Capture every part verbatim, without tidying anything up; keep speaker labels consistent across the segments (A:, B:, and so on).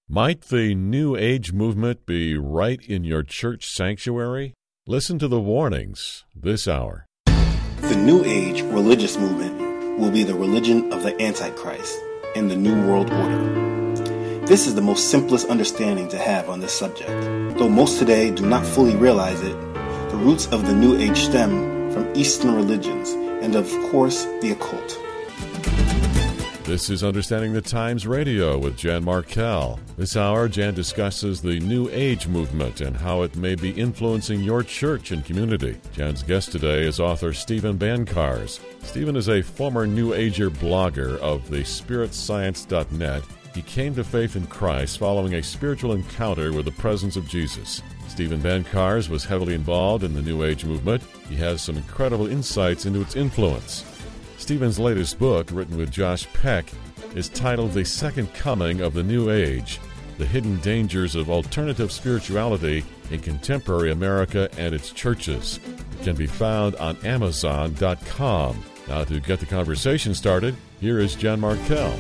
A: Might the New Age movement be right in your church sanctuary? Listen to the warnings this hour.
B: The New Age religious movement will be the religion of the Antichrist in the New World Order. This is the most simplest understanding to have on this subject. Though most today do not fully realize it, the roots of the New Age stem from Eastern religions and, of course, the occult.
A: This is Understanding the Times Radio with Jan Markell. This hour, Jan discusses the New Age movement and how it may be influencing your church and community. Jan's guest today is author Stephen Bancarz. Stephen is a former New Ager blogger of the spirit science dot net. He came to faith in Christ following a spiritual encounter with the presence of Jesus. Stephen Bancarz was heavily involved in the New Age movement. He has some incredible insights into its influence. Stephen's latest book, written with Josh Peck, is titled The Second Coming of the New Age, The Hidden Dangers of Alternative Spirituality in Contemporary America and Its Churches. It can be found on amazon dot com. Now, to get the conversation started, here is Jan Markell.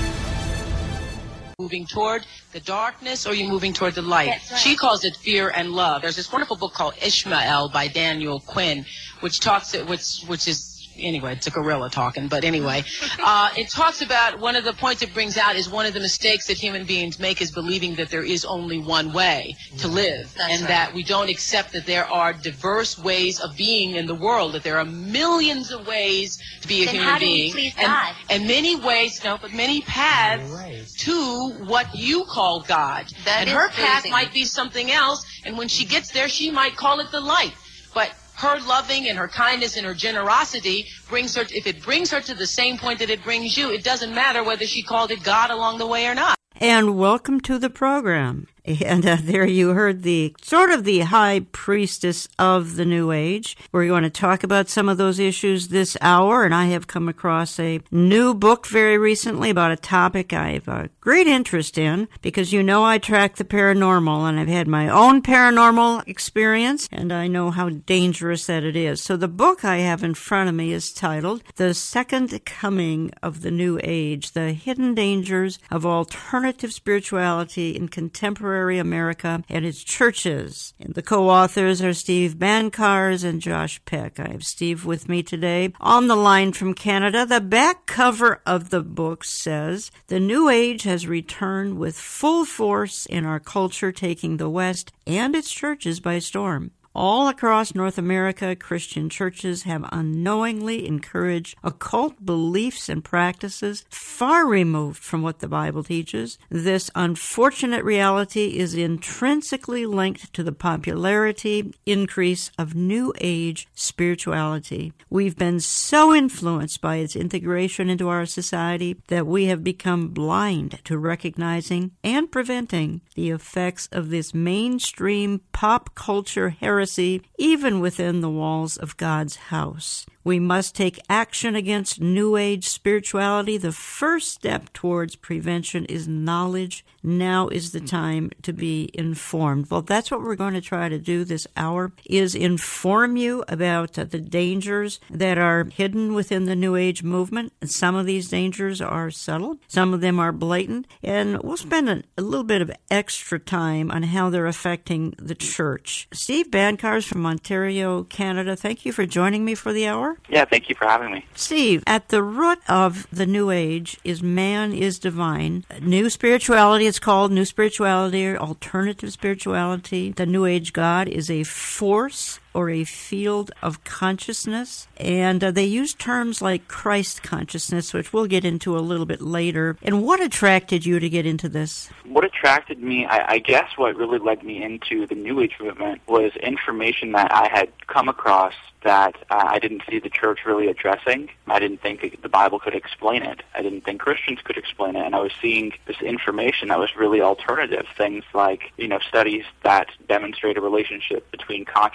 C: Moving toward the darkness, or are you moving toward the light?
D: Right.
C: She calls it Fear and Love. There's this wonderful book called Ishmael by Daniel Quinn, which talks, which which is Anyway, it's a gorilla talking, but anyway, uh, it talks about one of the points it brings out is one of the mistakes that human beings make is believing that there is only one way to live.
D: That's
C: and
D: right.
C: that we don't accept that there are diverse ways of being in the world, that there are millions of ways to be a
D: Then
C: human
D: how do we
C: being.
D: please
C: and,
D: God?
C: and many ways, no, but many paths
E: Right.
C: to what you call God.
D: That
C: and
D: is
C: her path
D: pleasing.
C: might be something else, and when she gets there, she might call it the light. But her loving and her kindness and her generosity brings her, if it brings her to the same point that it brings you, it doesn't matter whether she called it God along the way or not.
F: And welcome to the program. And uh, there you heard the sort of the high priestess of the New Age. We're going to talk about some of those issues this hour, and I have come across a new book very recently about a topic I have a great interest in, because you know I track the paranormal, and I've had my own paranormal experience, and I know how dangerous that it is. So the book I have in front of me is titled The Second Coming of the New Age, The Hidden Dangers of Alternative Spirituality in Contemporary America and Its Churches. And the co-authors are Steve Bancarz and Josh Peck. I have Steve with me today on the line from Canada. The back cover of the book says, "The New Age has returned with full force in our culture, taking the West and its churches by storm." All across North America, Christian churches have unknowingly encouraged occult beliefs and practices far removed from what the Bible teaches. This unfortunate reality is intrinsically linked to the popularity increase of New Age spirituality. We've been so influenced by its integration into our society that we have become blind to recognizing and preventing the effects of this mainstream pop culture heresy even within the walls of God's house. We must take action against New Age spirituality. The first step towards prevention is knowledge. Now is the time to be informed. Well, that's what we're going to try to do this hour, is inform you about uh, the dangers that are hidden within the New Age movement. And some of these dangers are subtle. Some of them are blatant. And we'll spend a, a little bit of extra time on how they're affecting the church. Steve Bancarz from Ontario, Canada, thank you for joining me for the hour.
E: Yeah, thank you for having me.
F: Steve, at the root of the New Age is man is divine. New spirituality, it's called New Spirituality or Alternative Spirituality. The New Age God is a force or a field of consciousness. And uh, they use terms like Christ consciousness, which we'll get into a little bit later. And what attracted you to get into this?
E: What attracted me, I, I guess what really led me into the New Age movement was information that I had come across that uh, I didn't see the church really addressing. I didn't think the Bible could explain it. I didn't think Christians could explain it. And I was seeing this information that was really alternative, things like, you know, studies that demonstrate a relationship between consciousness and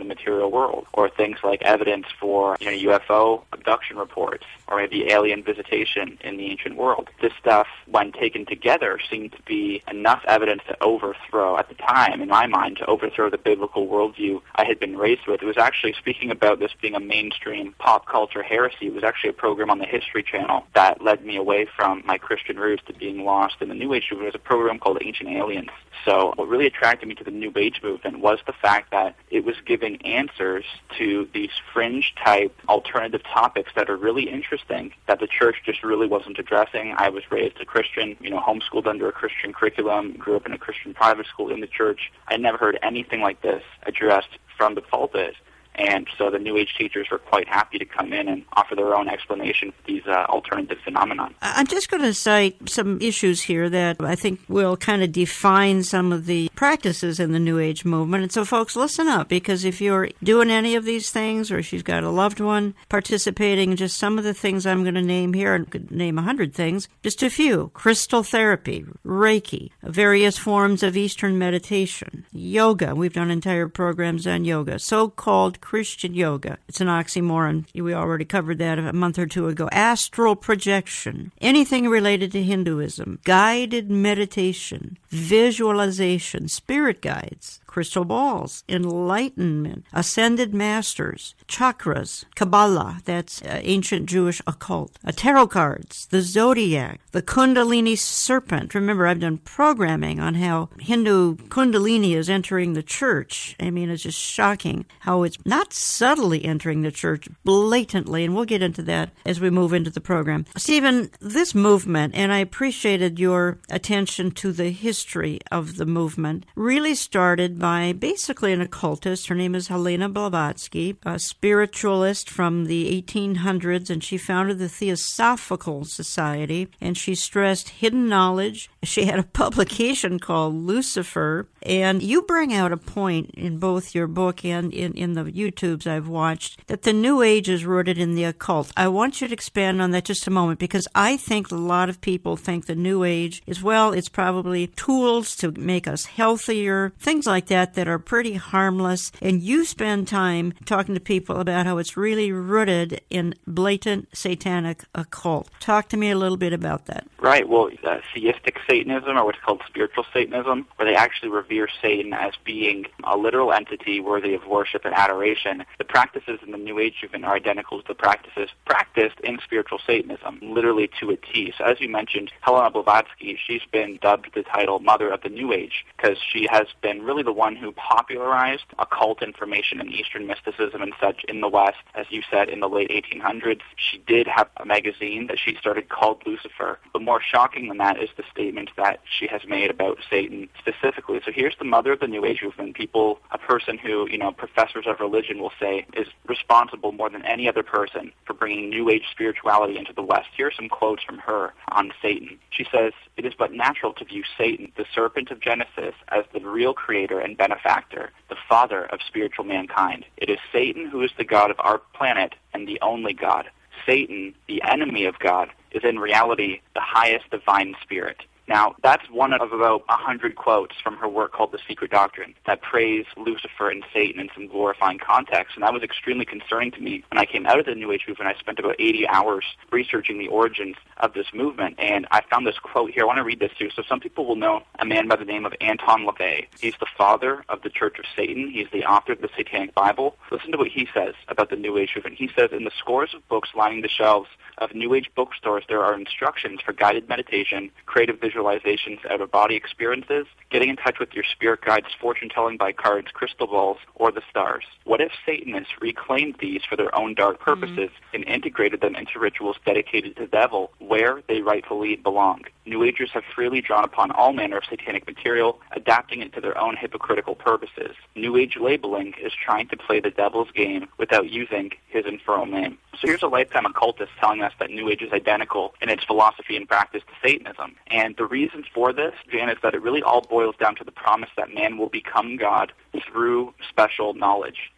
E: material world, or things like evidence for, you know, U F O abduction reports, or maybe alien visitation in the ancient world. This stuff, when taken together, seemed to be enough evidence to overthrow, at the time, in my mind, to overthrow the biblical worldview I had been raised with. It was actually, speaking about this being a mainstream pop culture heresy, it was actually a program on the History Channel that led me away from my Christian roots to being lost in the New Age movement. It was a program called Ancient Aliens. So what really attracted me to the New Age movement was the fact that it was giving answers to these fringe-type alternative topics that are really interesting, that the church just really wasn't addressing. I was raised a Christian, you know, homeschooled under a Christian curriculum, grew up in a Christian private school in the church. I never heard anything like this addressed from the pulpit. And so the New Age teachers were quite happy to come in and offer their own explanation for these uh, alternative phenomena.
F: I'm just going to cite some issues here that I think will kind of define some of the practices in the New Age movement. And so, folks, listen up, because if you're doing any of these things, or if you've got a loved one participating in just some of the things I'm going to name here, and could name a hundred things, just a few: crystal therapy, Reiki, various forms of Eastern meditation, yoga. We've done entire programs on yoga, so-called Christian yoga. It's an oxymoron. We already covered that a month or two ago. Astral projection, anything related to Hinduism, guided meditation, visualization, spirit guides, crystal balls, enlightenment, ascended masters, chakras, Kabbalah, that's uh, ancient Jewish occult, uh, tarot cards, the zodiac, the Kundalini serpent. Remember, I've done programming on how Hindu Kundalini is entering the church. I mean, it's just shocking how it's not subtly entering the church, blatantly, and we'll get into that as we move into the program. Stephen, this movement, and I appreciated your attention to the history of the movement, really started by basically an occultist. Her name is Helena Blavatsky, a spiritualist from the eighteen hundreds, and she founded the Theosophical Society, and she stressed hidden knowledge. She had a publication called Lucifer, and you bring out a point in both your book and in, in the YouTubes I've watched, that the New Age is rooted in the occult. I want you to expand on that just a moment, because I think a lot of people think the New Age is, well, it's probably tools to make us healthier, things like that that are pretty harmless, and you spend time talking to people about how it's really rooted in blatant satanic occult. Talk to me a little bit about that.
E: Right. Well, uh, theistic Satanism, or what's called spiritual Satanism, where they actually revere Satan as being a literal entity worthy of worship and adoration. The practices in the New Age movement are identical to the practices practiced in spiritual Satanism, literally to a T. So as you mentioned, Helena Blavatsky, she's been dubbed the title Mother of the New Age, because she has been really the one who popularized occult information and Eastern mysticism and such in the West. As you said, in the late eighteen hundreds, she did have a magazine that she started called Lucifer. But more shocking than that is the statement that she has made about Satan specifically. So here's the mother of the New Age movement. People, a person who, you know, professors of religion will say is responsible more than any other person for bringing New Age spirituality into the West. Here are some quotes from her on Satan. She says, "It is but natural to view Satan, the serpent of Genesis, as the real creator and benefactor, the father of spiritual mankind. It is Satan who is the god of our planet and the only God. Satan, the enemy of God, is in reality the highest divine spirit." Now, that's one of about a hundred quotes from her work called The Secret Doctrine that praise Lucifer and Satan in some glorifying context, and that was extremely concerning to me. When I came out of the New Age movement, I spent about eighty hours researching the origins of this movement, and I found this quote here. I want to read this to you. So some people will know a man by the name of Anton LaVey. He's the father of the Church of Satan. He's the author of the Satanic Bible. Listen to what he says about the New Age movement. He says, "In the scores of books lining the shelves of New Age bookstores, there are instructions for guided meditation, creative visualizations, out-of-body experiences, getting in touch with your spirit guides, fortune-telling by cards, crystal balls, or the stars. What if Satanists reclaimed these for their own dark purposes mm-hmm. and integrated them into rituals dedicated to the devil, where they rightfully belong? New Agers have freely drawn upon all manner of satanic material, adapting it to their own hypocritical purposes. New Age labeling is trying to play the devil's game without using his infernal name." So here's a lifetime occultist telling us that New Age is identical in its philosophy and practice to Satanism. And the reason for this, Jan, is that it really all boils down to the promise that man will become God through special knowledge.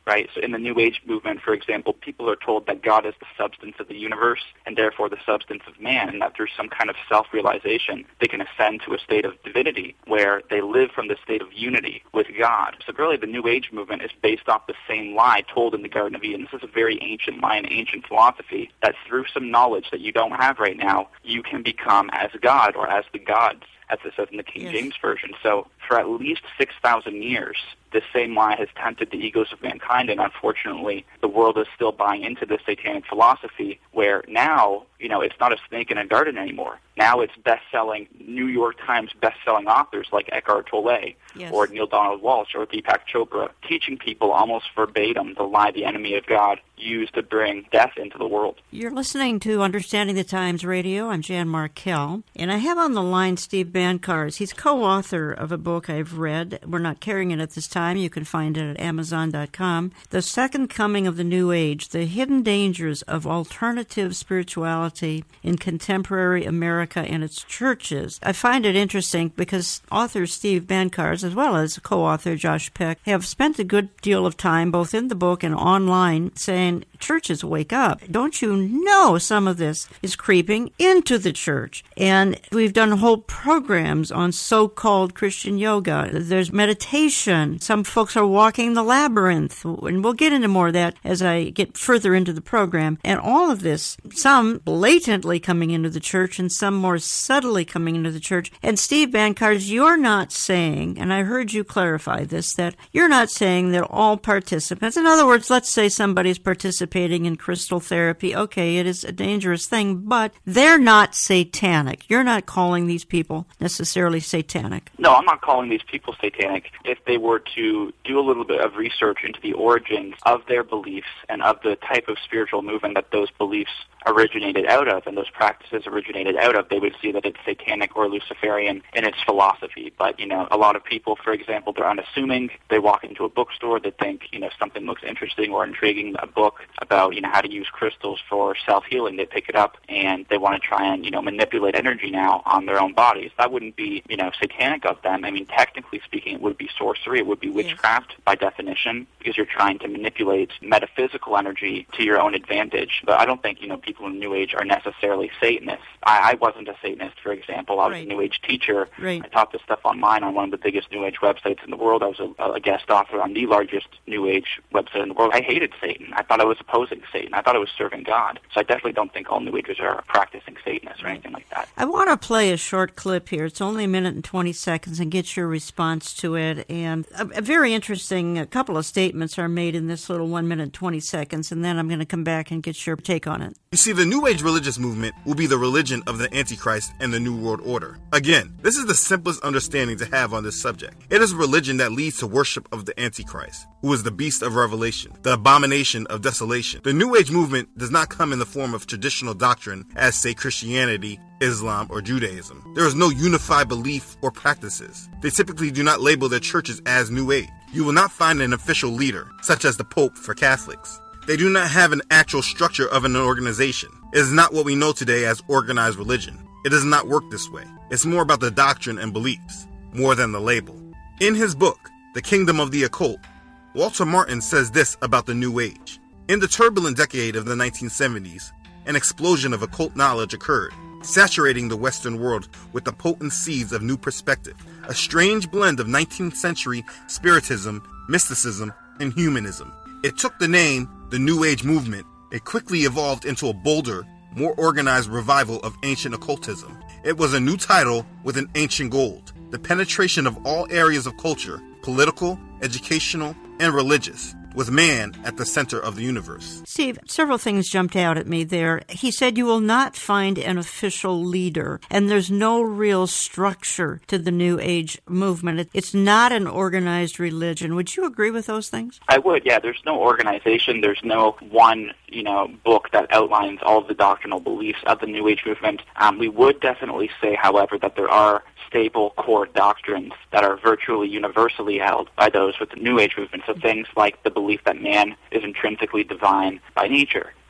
E: right? So in the New Age movement, for example, people are told that God is the substance of the universe and therefore the substance of man, and that through some kind of self-realization they can ascend to a state of divinity where they live from the state of unity with God. So really the New Age movement is based off the same lie told in the Garden of Eden. This is a very ancient lie, an ancient philosophy, that through some knowledge that you don't have right now, you can become as God or as the gods, as it says in the King
F: Yes.
E: James Version. So for at least six thousand years, this same lie has tempted the egos of mankind, and unfortunately, the world is still buying into this satanic philosophy where now, you know, it's not a snake in a garden anymore. Now it's best-selling, New York Times best-selling authors like Eckhart Tolle
F: Yes.
E: or Neil Donald Walsh or Deepak Chopra teaching people almost verbatim the lie the enemy of God used to bring death into the world.
F: You're listening to Understanding the Times Radio. I'm Jan Markell, and I have on the line Steve Bancarz. He's co-author of a book I've read. We're not carrying it at this time. You can find it at amazon dot com. The Second Coming of the New Age, The Hidden Dangers of Alternative Spirituality in Contemporary America and Its Churches. I find it interesting because author Steve Bancarz, as well as co-author Josh Peck, have spent a good deal of time, both in the book and online, saying, churches, wake up. Don't you know some of this is creeping into the church? And we've done whole programs on so-called Christian yoga. There's meditation. Some folks are walking the labyrinth. And we'll get into more of that as I get further into the program. And all of this, some blatantly coming into the church and some more subtly coming into the church. And Steve Bancarz, you're not saying, and I heard you clarify this, that you're not saying that all participants, in other words, let's say somebody's participating in crystal therapy. Okay, it is a dangerous thing, but they're not satanic. You're not calling these people necessarily satanic.
E: No, I'm not calling these people satanic. If they were to do a little bit of research into the origins of their beliefs and of the type of spiritual movement that those beliefs originated out of and those practices originated out of, they would see that it's satanic or Luciferian in its philosophy. But, you know, a lot of people, for example, they're unassuming. They walk into a bookstore, they think, you know, something looks interesting or intriguing, a book about, you know, how to use crystals for self-healing. They pick it up and they want to try and, you know, manipulate energy now on their own bodies. That wouldn't be, you know, satanic of them. I mean, technically speaking, it would be sorcery. It would be witchcraft yes. by definition, because you're trying to manipulate metaphysical energy to your own advantage. But I don't think, you know, people in the New Age are necessarily Satanists. I, I wasn't a Satanist, for example. I was
F: right.
E: a New Age teacher.
F: Right.
E: I taught this stuff online on one of the biggest New Age websites in the world. I was a, a guest author on the largest New Age website in the world. I hated Satan. I thought I was opposing Satan. I thought I was serving God. So I definitely don't think all New Agers are practicing Satanists or anything like that.
F: I want to play a short clip here. It's only a minute and twenty seconds and get your response to it. And a, a very interesting a couple of statements are made in this little one minute and twenty seconds, and then I'm going to come back and get your take on it.
D: You see, the New Age religious movement will be the religion of the Antichrist and the New World Order. Again, this is the simplest understanding to have on this subject. It is a religion that leads to worship of the Antichrist, who is the beast of Revelation, the abomination of desolation. The New Age movement does not come in the form of traditional doctrine as, say, Christianity, Islam, or Judaism. There is no unified belief or practices. They typically do not label their churches as New Age. You will not find an official leader, such as the Pope for Catholics. They do not have an actual structure of an organization. It is not what we know today as organized religion. It does not work this way. It's more about the doctrine and beliefs, more than the label. In his book, The Kingdom of the Occult, Walter Martin says this about the New Age. In the turbulent decade of the nineteen seventies, an explosion of occult knowledge occurred, saturating the Western world with the potent seeds of new perspective, a strange blend of nineteenth century spiritism, mysticism, and humanism. It took the name the New Age movement. It quickly evolved into a bolder, more organized revival of ancient occultism. It was a new title with an ancient gold, the penetration of all areas of culture, political, educational, and religious, with man at the center of the universe.
F: Steve, several things jumped out at me there. He said you will not find an official leader, and there's no real structure to the New Age movement. It's not an organized religion. Would you agree with those things?
E: I would, yeah. There's no organization. There's no one, you know, book that outlines all of the doctrinal beliefs of the New Age movement. Um, we would definitely say, however, that there are stable core doctrines that are virtually universally held by those with the New Age movement. So things like the belief that man is intrinsically divine by nature.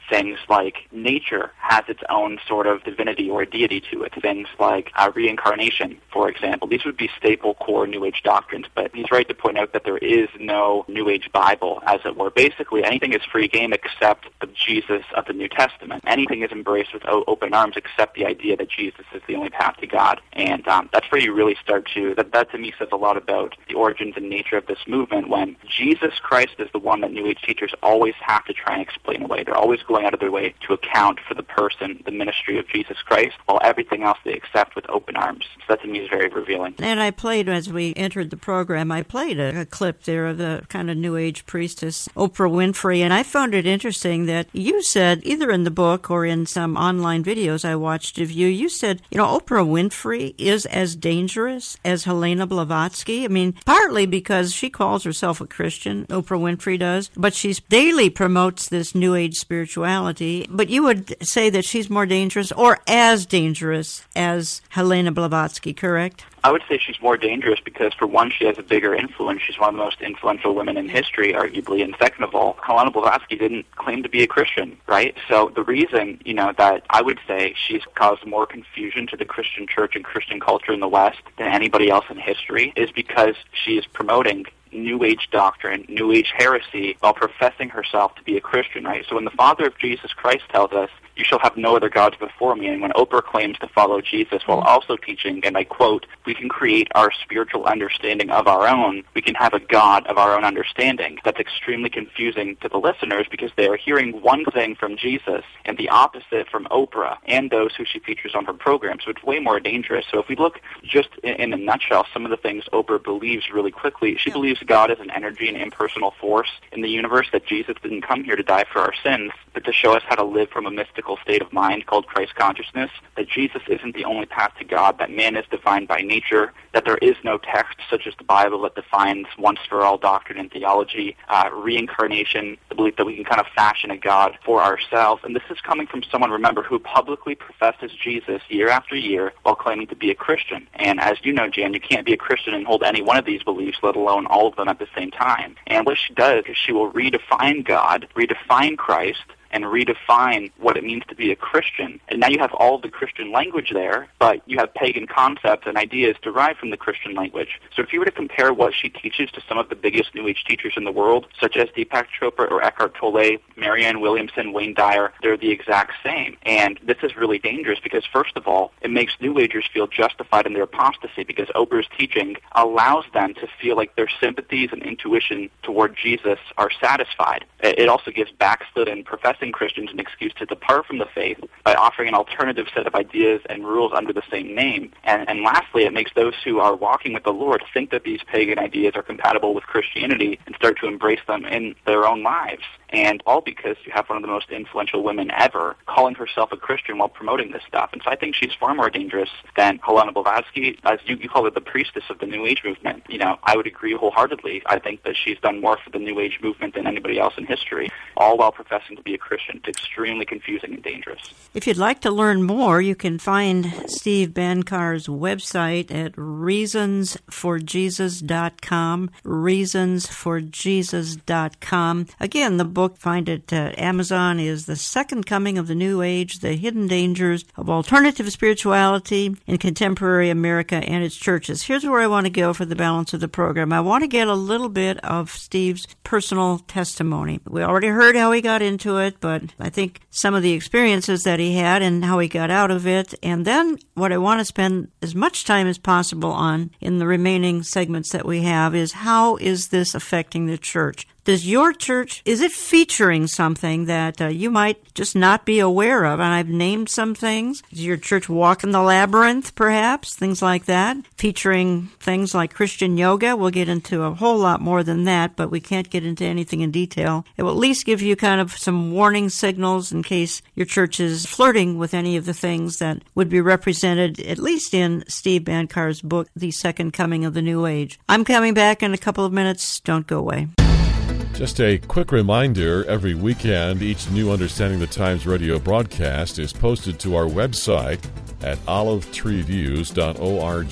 E: things like nature has its own sort of divinity or deity to it. Things like uh, reincarnation, for example. These would be staple core New Age doctrines, but he's right to point out that there is no New Age Bible, as it were. Basically, anything is free game except the Jesus of the New Testament. Anything is embraced with o- open arms except the idea that Jesus is the only path to God. And um, that's where you really start to, that, that to me says a lot about the origins and nature of this movement, when Jesus Christ is the one that New Age teachers always have to try and explain away. They're always going out of their way to account for the person, the ministry of Jesus Christ, while everything else they accept with open arms. So that to me is very revealing.
F: And I played, as we entered the program, I played a, a clip there of the kind of New Age priestess, Oprah Winfrey, and I found it interesting that you said, either in the book or in some online videos I watched of you, you said, you know, Oprah Winfrey is as dangerous as Helena Blavatsky. I mean, partly because she calls herself a Christian, Oprah Winfrey does, but she daily promotes this New Age spirituality. But you would say that she's more dangerous or as dangerous as Helena Blavatsky, correct?
E: I would say she's more dangerous because, for one, she has a bigger influence. She's one of the most influential women in history, arguably. And second of all, Helena Blavatsky didn't claim to be a Christian, right? So the reason, you know, that I would say she's caused more confusion to the Christian church and Christian culture in the West than anybody else in history is because she is promoting New Age doctrine, New Age heresy, while professing herself to be a Christian, right? So when the Father of Jesus Christ tells us, "You shall have no other gods before me," and when Oprah claims to follow Jesus while also teaching, and I quote, "We can create our spiritual understanding of our own, we can have a God of our own understanding," that's extremely confusing to the listeners because they are hearing one thing from Jesus and the opposite from Oprah and those who she features on her program. So it's way more dangerous. So if we look just in, in a nutshell, some of the things Oprah believes really quickly, she believes God is an energy and impersonal force in the universe, that Jesus didn't come here to die for our sins, but to show us how to live from a mystical state of mind called Christ consciousness, that Jesus isn't the only path to God, that man is divine by nature, that there is no text such as the Bible that defines once-for-all doctrine and theology, uh, reincarnation, the belief that we can kind of fashion a God for ourselves. And this is coming from someone, remember, who publicly professes Jesus year after year while claiming to be a Christian. And as you know, Jan, you can't be a Christian and hold any one of these beliefs, let alone all of them at the same time. And what she does is she will redefine God, redefine Christ, and redefine what it means to be a Christian. And now you have all the Christian language there, but you have pagan concepts and ideas derived from the Christian language. So if you were to compare what she teaches to some of the biggest New Age teachers in the world, such as Deepak Chopra or Eckhart Tolle, Marianne Williamson, Wayne Dyer, they're the exact same. And this is really dangerous because, first of all, it makes New Agers feel justified in their apostasy because Oprah's teaching allows them to feel like their sympathies and intuition toward Jesus are satisfied. It also gives backslid and professing Christians an excuse to depart from the faith by offering an alternative set of ideas and rules under the same name. And, and lastly, it makes those who are walking with the Lord think that these pagan ideas are compatible with Christianity and start to embrace them in their own lives. And all because you have one of the most influential women ever calling herself a Christian while promoting this stuff. And so I think she's far more dangerous than Helena Blavatsky. As you, you call her the priestess of the New Age movement. You know, I would agree wholeheartedly. I think that she's done more for the New Age movement than anybody else in history, all while professing to be a Christian. It's extremely confusing and dangerous.
F: If you'd like to learn more, you can find Steve Bancar's website at reasons for jesus dot com, reasons for jesus dot com. Again, the book, find it at Amazon, is The Second Coming of the New Age, The Hidden Dangers of Alternative Spirituality in Contemporary America and Its Churches. Here's where I want to go for the balance of the program. I want to get a little bit of Steve's personal testimony. We already heard how he got into it, but I think some of the experiences that he had and how he got out of it. And then what I want to spend as much time as possible on in the remaining segments that we have is how is this affecting the church? Does your church, is it featuring something that uh, you might just not be aware of? And I've named some things. Does your church walk in the labyrinth, perhaps? Things like that. Featuring things like Christian yoga. We'll get into a whole lot more than that, but we can't get into anything in detail. It will at least give you kind of some warning signals in case your church is flirting with any of the things that would be represented, at least in Steve Bancar's book, The Second Coming of the New Age. I'm coming back in a couple of minutes. Don't go away.
A: Just a quick reminder, every weekend, each new Understanding the Times radio broadcast is posted to our website at olive tree views dot org.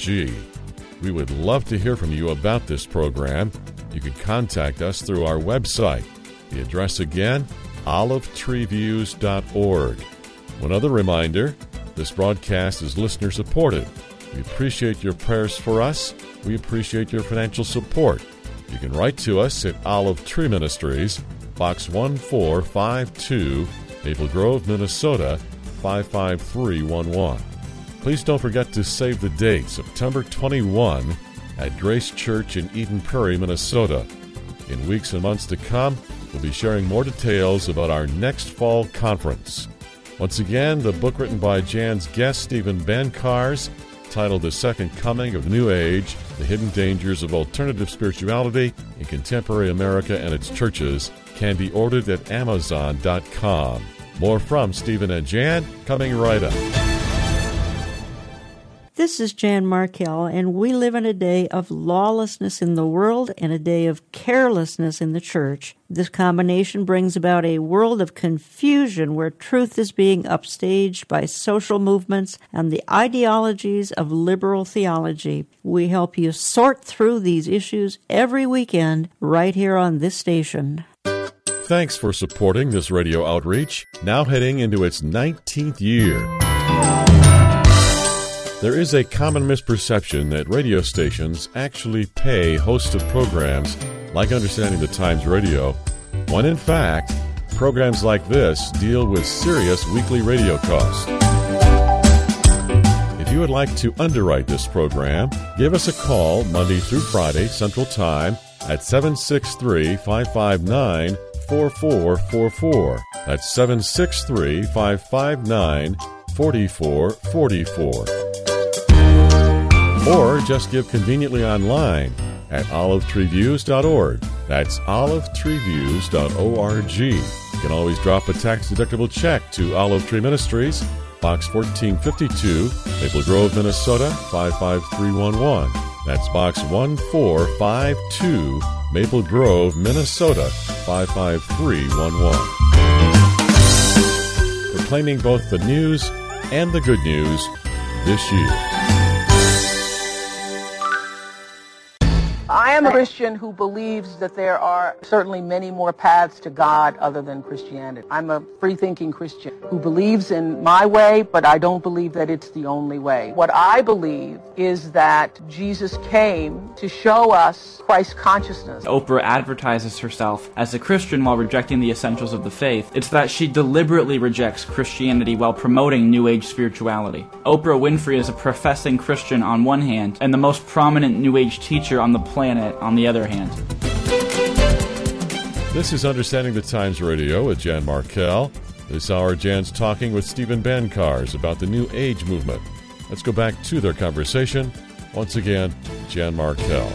A: We would love to hear from you about this program. You can contact us through our website. The address again, olive tree views dot org. One other reminder, this broadcast is listener-supported. We appreciate your prayers for us. We appreciate your financial support. You can write to us at Olive Tree Ministries, Box one four five two, Maple Grove, Minnesota, five five three one one. Please don't forget to save the date, September twenty-first, at Grace Church in Eden Prairie, Minnesota. In weeks and months to come, we'll be sharing more details about our next fall conference. Once again, the book written by Jan's guest, Stephen Bancars, titled The Second Coming of the New Age, The Hidden Dangers of Alternative Spirituality in Contemporary America and Its Churches, can be ordered at amazon dot com. More from Stephen and Jan coming right up.
F: This is Jan Markell, and we live in a day of lawlessness in the world and a day of carelessness in the church. This combination brings about a world of confusion where truth is being upstaged by social movements and the ideologies of liberal theology. We help you sort through these issues every weekend right here on this station.
A: Thanks for supporting this radio outreach, now heading into its nineteenth year. There is a common misperception that radio stations actually pay hosts of programs like Understanding the Times Radio, when in fact, programs like this deal with serious weekly radio costs. If you would like to underwrite this program, give us a call Monday through Friday, Central Time, at seven six three, five five nine, four four four four. That's seven six three, five five nine, four four four four. Or just give conveniently online at olive tree views dot org. That's olive tree views dot org. You can always drop a tax-deductible check to Olive Tree Ministries, Box fourteen fifty-two, Maple Grove, Minnesota, five five three one one. That's Box one four five two, Maple Grove, Minnesota, five five three one one. Proclaiming both the news and the good news this year.
G: I am a Christian who believes that there are certainly many more paths to God other than Christianity. I'm a free-thinking Christian who believes in my way, but I don't believe that it's the only way. What I believe is that Jesus came to show us Christ consciousness.
H: Oprah advertises herself as a Christian while rejecting the essentials of the faith. It's that she deliberately rejects Christianity while promoting New Age spirituality. Oprah Winfrey is a professing Christian on one hand, and the most prominent New Age teacher on the planet on the other hand.
A: This is Understanding the Times Radio with Jan Markell. This hour, Jan's talking with Stephen Bancars about the New Age movement. Let's go back to their conversation. Once again, Jan Markell.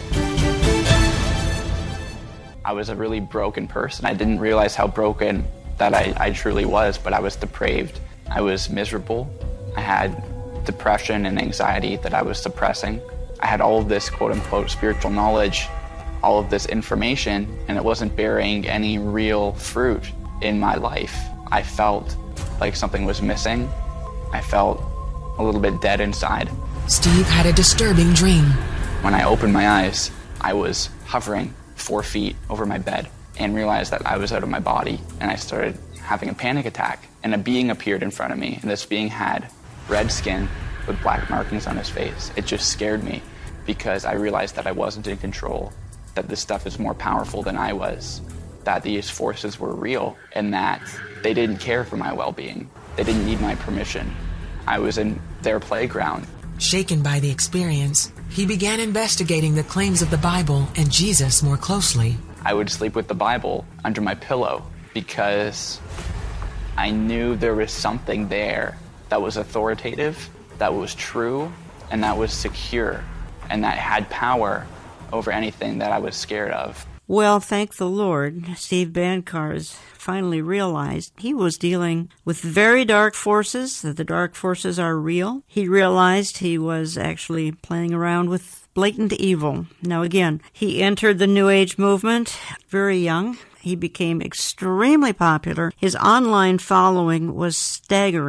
E: I was a really broken person. I didn't realize how broken that I, I truly was, but I was depraved. I was miserable. I had depression and anxiety that I was suppressing. I had all of this quote-unquote spiritual knowledge, all of this information, and it wasn't bearing any real fruit in my life. I felt like something was missing. I felt a little bit dead inside.
I: Steve had a disturbing dream.
E: When I opened my eyes, I was hovering four feet over my bed and realized that I was out of my body, and I started having a panic attack. And a being appeared in front of me, and this being had red skin with black markings on his face. It just scared me because I realized that I wasn't in control, that this stuff is more powerful than I was, that these forces were real, and that they didn't care for my well-being. They didn't need my permission. I was in their playground.
I: Shaken by the experience, he began investigating the claims of the Bible and Jesus more closely.
E: I would sleep with the Bible under my pillow because I knew there was something there that was authoritative, that was true, and that was secure, and that had power over anything that I was scared of.
F: Well, thank the Lord, Steve Bancars finally realized he was dealing with very dark forces, that the dark forces are real. He realized he was actually playing around with blatant evil. Now again, he entered the New Age movement very young. He became extremely popular. His online following was staggering.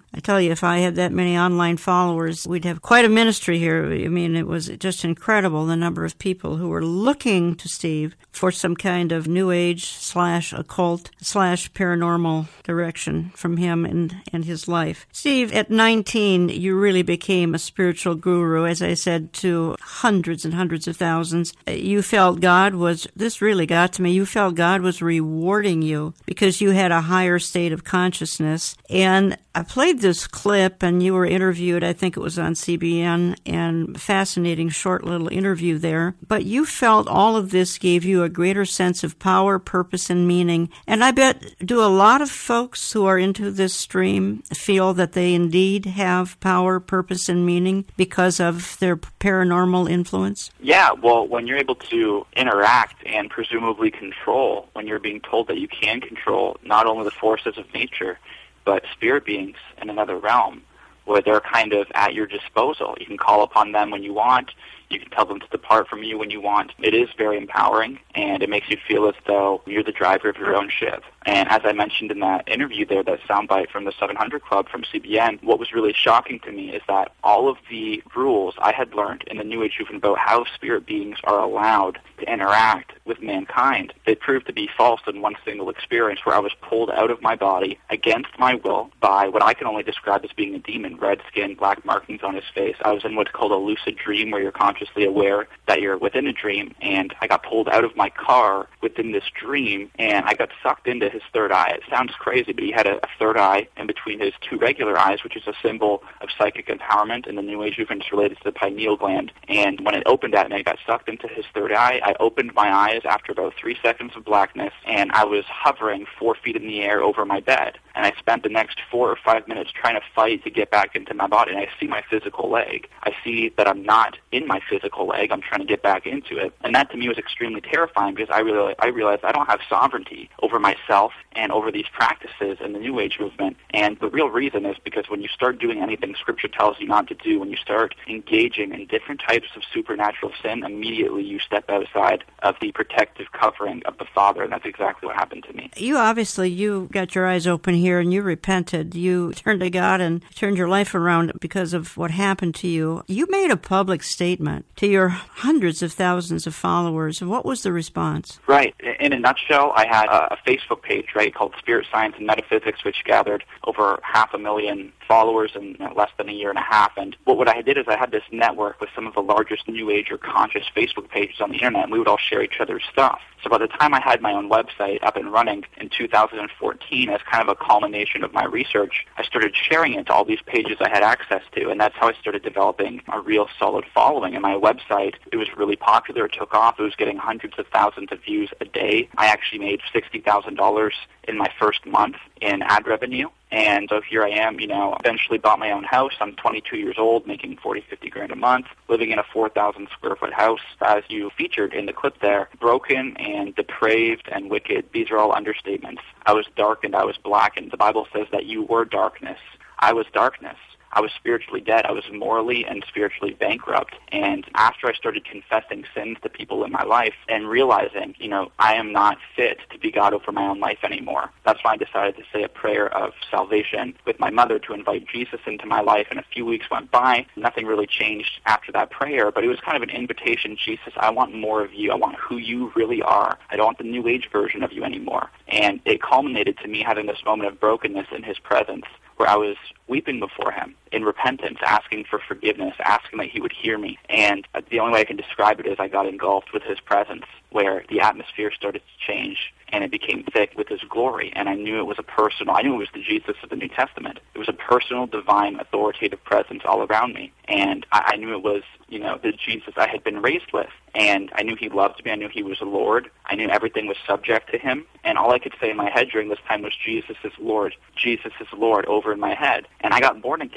F: I tell you, if I had that many online followers, we'd have quite a ministry here. I mean, it was just incredible, the number of people who were looking to Steve for some kind of New Age slash occult slash paranormal direction from him and, and his life. Steve, at nineteen, you really became a spiritual guru, as I said, to hundreds and hundreds of thousands. You felt God was, this really got to me, you felt God was rewarding you because you had a higher state of consciousness. And I played this clip, and you were interviewed, I think it was on C B N, and fascinating short little interview there. But you felt all of this gave you a greater sense of power, purpose, and meaning. And I bet, do a lot of folks who are into this stream feel that they indeed have power, purpose, and meaning because of their paranormal influence?
E: Yeah, well, when you're able to interact and presumably control, when you're being told that you can control not only the forces of nature, but spirit beings in another realm, where they're kind of at your disposal. You can call upon them when you want. You can tell them to depart from you when you want. It is very empowering, and it makes you feel as though you're the driver of your own ship. And as I mentioned in that interview there, that soundbite from the seven hundred Club from C B N, what was really shocking to me is that all of the rules I had learned in the New Age movement about how spirit beings are allowed to interact with mankind, they proved to be false in one single experience where I was pulled out of my body against my will by what I can only describe as being a demon, red skin, black markings on his face. I was in what's called a lucid dream, where you're consciously aware that you're within a dream, and I got pulled out of my car within this dream, and I got sucked into his third eye. It sounds crazy, but he had a, a third eye in between his two regular eyes, which is a symbol of psychic empowerment, and the New Age movement is related to the pineal gland. And when it opened at me, I got sucked into his third eye. I opened my eyes after about three seconds of blackness, and I was hovering four feet in the air over my bed. And I spent the next four or five minutes trying to fight to get back into my body, and I see my physical leg. I see that I'm not in my physical leg. I'm trying to get back into it. And that to me was extremely terrifying, because I, really, I realized I don't have sovereignty over myself and over these practices in the New Age movement. And the real reason is because when you start doing anything Scripture tells you not to do, when you start engaging in different types of supernatural sin, immediately you step outside of the protective covering of the Father, and that's exactly what happened to me.
F: You obviously, you got your eyes open here, and you repented. You turned to God and turned your life around because of what happened to you. You made a public statement to your hundreds of thousands of followers. What was the response?
E: Right. In a nutshell, I had a Facebook page, right, called Spirit Science and Metaphysics, which gathered over half a million followers in less than a year and a half. And what, what I did is I had this network with some of the largest New Age or conscious Facebook pages on the internet, and we would all share each other's stuff. So by the time I had my own website up and running in two thousand fourteen, as kind of a culmination of my research, I started sharing it to all these pages I had access to, and that's how I started developing a real solid following. And my website, it was really popular. It took off. It was getting hundreds of thousands of views a day. I actually made sixty thousand dollars in my first month in ad revenue. And so here I am, you know, eventually bought my own house. I'm twenty-two years old, making forty, fifty grand a month, living in a four thousand square foot house, as you featured in the clip there. Broken and depraved and wicked, these are all understatements. I was darkened, I was blackened. The Bible says that you were darkness. I was darkness. I was spiritually dead. I was morally and spiritually bankrupt. And after I started confessing sins to people in my life and realizing, you know, I am not fit to be God over my own life anymore, that's why I decided to say a prayer of salvation with my mother to invite Jesus into my life. And a few weeks went by. Nothing really changed after that prayer, but it was kind of an invitation. Jesus, I want more of you. I want who you really are. I don't want the New Age version of you anymore. And it culminated to me having this moment of brokenness in his presence, where I was weeping before him in repentance, asking for forgiveness, asking that he would hear me. And the only way I can describe it is I got engulfed with his presence, where the atmosphere started to change, and it became thick with his glory. And I knew it was a personal, I knew it was the Jesus of the New Testament. It was a personal, divine, authoritative presence all around me. And I, I knew it was, you know, the Jesus I had been raised with. And I knew he loved me. I knew he was Lord. I knew everything was subject to him. And all I could say in my head during this time was, Jesus is Lord. Jesus is Lord, over in my head. And I got born again. I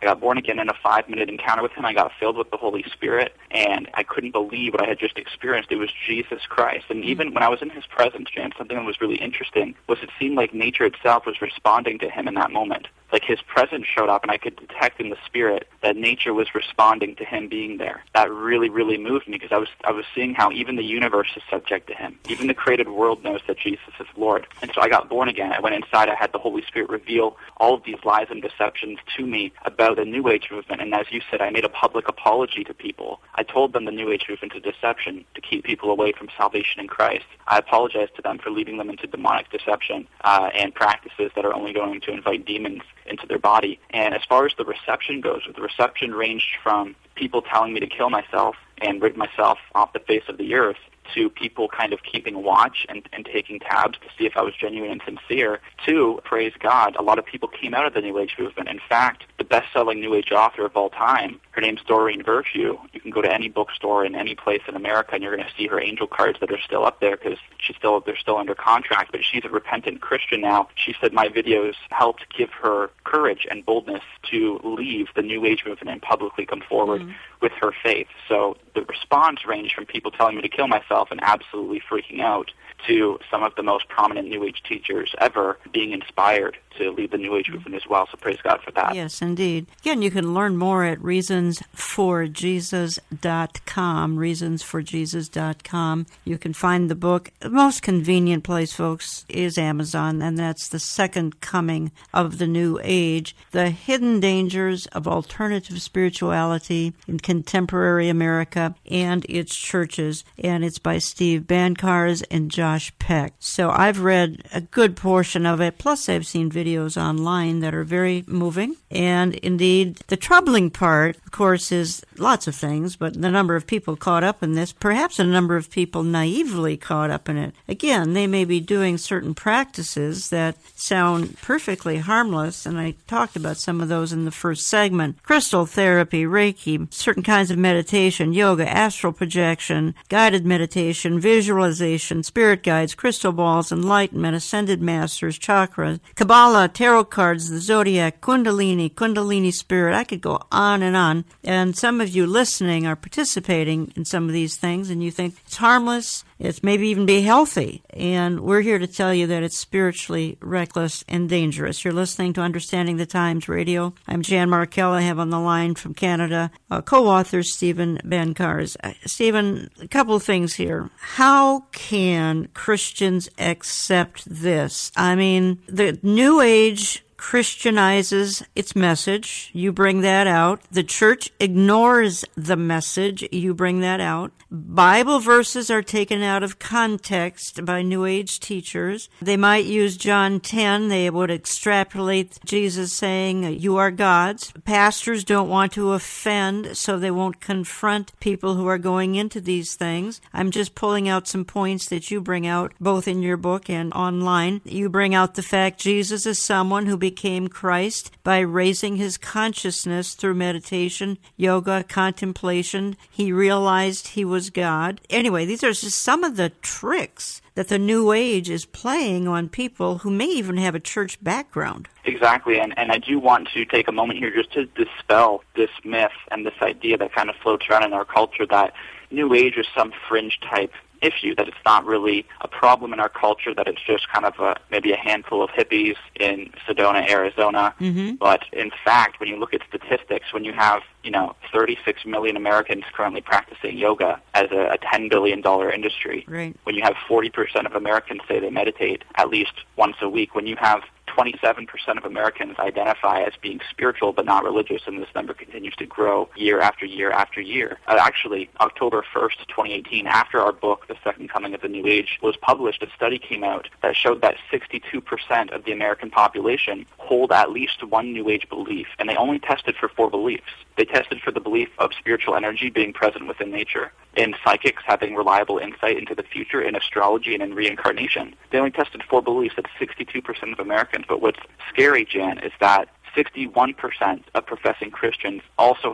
E: I got born again in a five-minute encounter with him. I got filled with the Holy Spirit, and I couldn't believe what I had just experienced. It was Jesus Christ. And even when I was in his presence, Jan, something that was really interesting was it seemed like nature itself was responding to him in that moment. Like his presence showed up, and I could detect in the spirit that nature was responding to him being there. That really, really moved me because I was I was seeing how even the universe is subject to him. Even the created world knows that Jesus is Lord. And so I got born again. I went inside. I had the Holy Spirit reveal all of these lies and deceptions to me about the New Age movement. And as you said, I made a public apology to people. I told them the New Age movement is deception to keep people away from salvation in Christ. I apologized to them for leading them into demonic deception uh, and practices that are only going to invite demons into their body. And as far as the reception goes, the reception ranged from people telling me to kill myself and rid myself off the face of the earth to people kind of keeping watch and, and taking tabs to see if I was genuine and sincere, to, praise God, a lot of people came out of the New Age movement. In fact, the best-selling New Age author of all time, her name's Doreen Virtue. You can go to any bookstore in any place in America, and you're going to see her angel cards that are still up there because she's still they're still under contract, but she's a repentant Christian now. She said my videos helped give her courage and boldness to leave the New Age movement and publicly come forward mm-hmm. with her faith. So the response ranged from people telling me to kill myself and absolutely freaking out to some of the most prominent New Age teachers ever being inspired to lead the New Age movement as well. So praise God for that.
F: Yes, indeed. Again, you can learn more at reasons for jesus dot com, reasons for jesus dot com. You can find the book. The most convenient place, folks, is Amazon, and that's The Second Coming of the New Age, The Hidden Dangers of Alternative Spirituality in Contemporary America and Its Churches, and it's by Steve Bancars and Josh Peck. So I've read a good portion of it, plus I've seen videos online that are very moving. And indeed, the troubling part, of course, is lots of things, but the number of people caught up in this, perhaps a number of people naively caught up in it. Again, they may be doing certain practices that sound perfectly harmless, and I talked about some of those in the first segment. Crystal therapy, Reiki, certain kinds of meditation, yoga, astral projection, guided meditation, visualization, spirit guides, crystal balls, enlightenment, ascended masters, chakras, Kabbalah, tarot cards, the zodiac, Kundalini, Kundalini spirit. I could go on and on. And some of you listening are participating in some of these things, and you think it's harmless, it's maybe even be healthy. And we're here to tell you that it's spiritually reckless and dangerous. You're listening to Understanding the Times Radio. I'm Jan Markell. I have on the line from Canada uh, co-author Stephen Bancars. Uh, Stephen, a couple of things here. How can Christians accept this? I mean, the New Age Christianizes its message. You bring that out. The church ignores the message. You bring that out. Bible verses are taken out of context by New Age teachers. They might use John ten. They would extrapolate Jesus saying, you are God's. Pastors don't want to offend, so they won't confront people who are going into these things. I'm just pulling out some points that you bring out, both in your book and online. You bring out the fact Jesus is someone who became Christ by raising his consciousness through meditation, yoga, contemplation. He realized he was God. Anyway, these are just some of the tricks that the New Age is playing on people who may even have a church background.
E: Exactly, and, and I do want to take a moment here just to dispel this myth and this idea that kind of floats around in our culture that New Age is some fringe type issue, that it's not really a problem in our culture, that it's just kind of a, maybe a handful of hippies in Sedona, Arizona. Mm-hmm. But in fact, when you look at statistics, when you have, you know, thirty-six million Americans currently practicing yoga as a, a ten billion dollars industry,
F: right.
E: When you have forty percent of Americans say they meditate at least once a week, when you have twenty-seven percent of Americans identify as being spiritual but not religious, and this number continues to grow year after year after year. Uh, actually, October first, twenty eighteen, after our book, The Second Coming of the New Age, was published, a study came out that showed that sixty-two percent of the American population hold at least one New Age belief, and they only tested for four beliefs. They tested for the belief of spiritual energy being present within nature, in psychics having reliable insight into the future, in astrology, and in reincarnation. They only tested four beliefs. That's sixty-two percent of Americans. But what's scary, Jan, is that sixty-one percent of professing Christians also held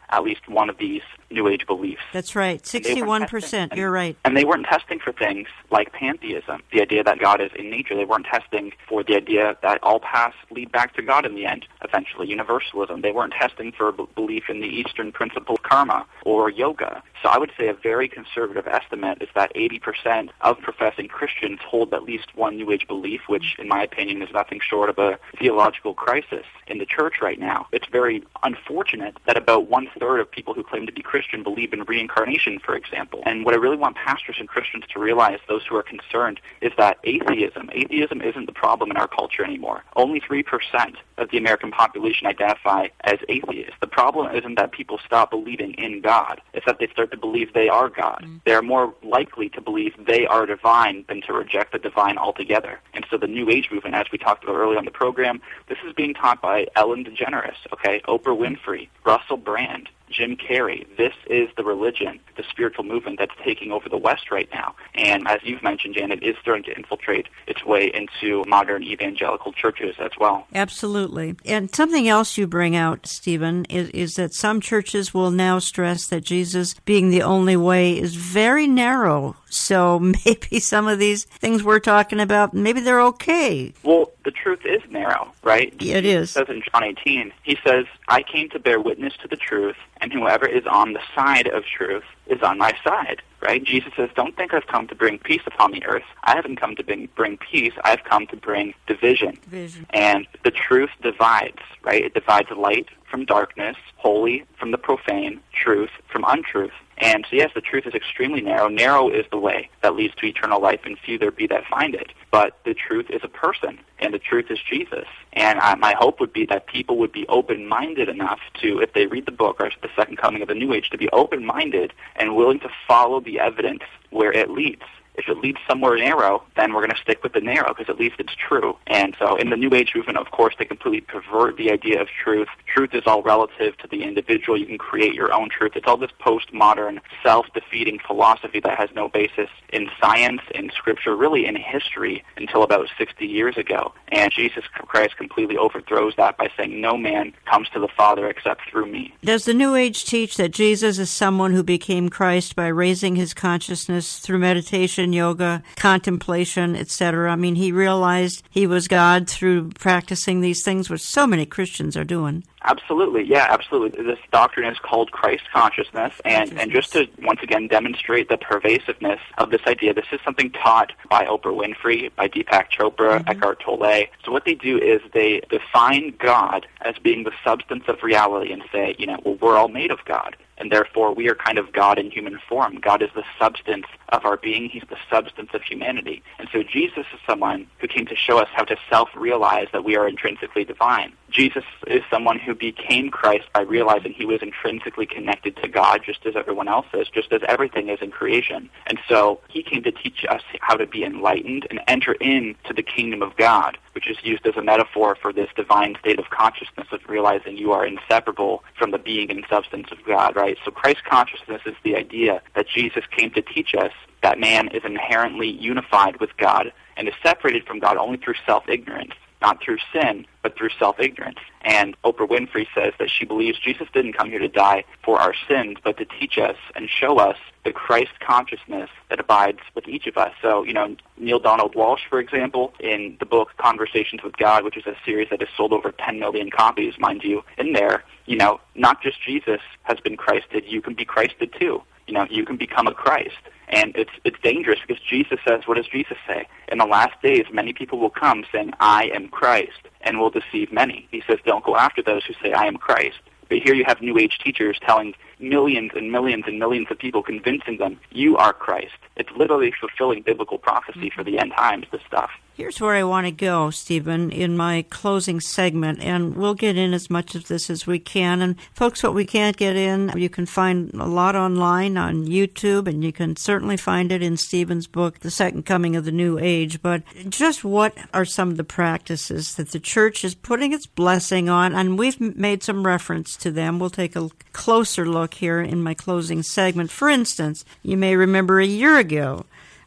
E: at least one of these New Age beliefs.
F: That's right, sixty-one percent, you're right.
E: And they weren't testing for things like pantheism, the idea that God is in nature. They weren't testing for the idea that all paths lead back to God in the end, eventually, universalism. They weren't testing for b- belief in the Eastern principle of karma or yoga. So I would say a very conservative estimate is that eighty percent of professing Christians hold at least one New Age belief, which, in my opinion, is nothing short of a theological crisis in the church right now. It's very unfortunate that about one-third of people who claim to be Christian believe in reincarnation, for example. And what I really want pastors and Christians to realize, those who are concerned, is that atheism, atheism isn't the problem in our culture anymore. Only three percent of the American population identify as atheists. The problem isn't that people stop believing in God. It's that they start to believe they are God. Mm. They are more likely to believe they are divine than to reject the divine altogether. And so the New Age movement, as we talked about earlier on the program, this is being taught by Ellen DeGeneres, okay, Oprah Winfrey, Russell Brand, Jim Carrey. This is the religion, the spiritual movement that's taking over the West right now. And as you've mentioned, Jan, it is starting to infiltrate its way into modern evangelical churches as well.
F: Absolutely. And something else you bring out, Stephen, is, is that some churches will now stress that Jesus being the only way is very narrow. So maybe some of these things we're talking about, maybe they're okay.
E: Well, the truth is narrow, right?
F: It is.
E: It says in John eighteen, he says, I came to bear witness to the truth, and whoever is on the side of truth is on my side, right? Jesus says, don't think I've come to bring peace upon the earth. I haven't come to bring, bring peace. I've come to bring division.
F: Division.
E: And the truth divides, right? It divides light from darkness, holy from the profane, truth from untruth. And so, yes, the truth is extremely narrow. Narrow is the way that leads to eternal life, and few there be that find it. But the truth is a person, and the truth is Jesus. And uh, my hope would be that people would be open-minded enough to, if they read the book, or the Second Coming of the New Age, to be open-minded and willing to follow the evidence where it leads. If it leads somewhere narrow, then we're going to stick with the narrow because at least it's true. And so in the New Age movement, of course, they completely pervert the idea of truth. Truth is all relative to the individual. You can create your own truth. It's all this postmodern, self-defeating philosophy that has no basis in science, in Scripture, really in history until about sixty years ago. And Jesus Christ completely overthrows that by saying, no man comes to the Father except through me.
F: Does the New Age teach that Jesus is someone who became Christ by raising his consciousness through meditation, yoga, contemplation, et cetera? I mean, he realized he was God through practicing these things, which so many Christians are doing.
E: Absolutely, yeah, absolutely. This doctrine is called Christ consciousness, and, and just to once again demonstrate the pervasiveness of this idea, this is something taught by Oprah Winfrey, by Deepak Chopra, mm-hmm. Eckhart Tolle. So what they do is they define God as being the substance of reality and say, you know, well, we're all made of God. And therefore, we are kind of God in human form. God is the substance of our being. He's the substance of humanity. And so Jesus is someone who came to show us how to self-realize that we are intrinsically divine. Jesus is someone who became Christ by realizing he was intrinsically connected to God, just as everyone else is, just as everything is in creation. And so he came to teach us how to be enlightened and enter into the kingdom of God, which is used as a metaphor for this divine state of consciousness of realizing you are inseparable from the being and substance of God, right? So Christ consciousness is the idea that Jesus came to teach us that man is inherently unified with God and is separated from God only through self-ignorance, not through sin, but through self-ignorance. And Oprah Winfrey says that she believes Jesus didn't come here to die for our sins, but to teach us and show us the Christ consciousness that abides with each of us. So, you know, Neil Donald Walsh, for example, in the book Conversations with God, which is a series that has sold over ten million copies, mind you, in there, you know, not just Jesus has been Christed, you can be Christed too. You know, you can become a Christ. And it's it's dangerous because Jesus says, what does Jesus say? In the last days, many people will come saying, I am Christ, and will deceive many. He says, don't go after those who say, I am Christ. But here you have New Age teachers telling millions and millions and millions of people, convincing them, you are Christ. It's literally fulfilling biblical prophecy for the end times, this stuff.
F: Here's where I want to go, Stephen, in my closing segment, and we'll get in as much of this as we can. And folks, what we can't get in, you can find a lot online on YouTube, and you can certainly find it in Stephen's book, The Second Coming of the New Age. But just what are some of the practices that the church is putting its blessing on? And we've made some reference to them. We'll take a closer look here in my closing segment. For instance, you may remember a year ago,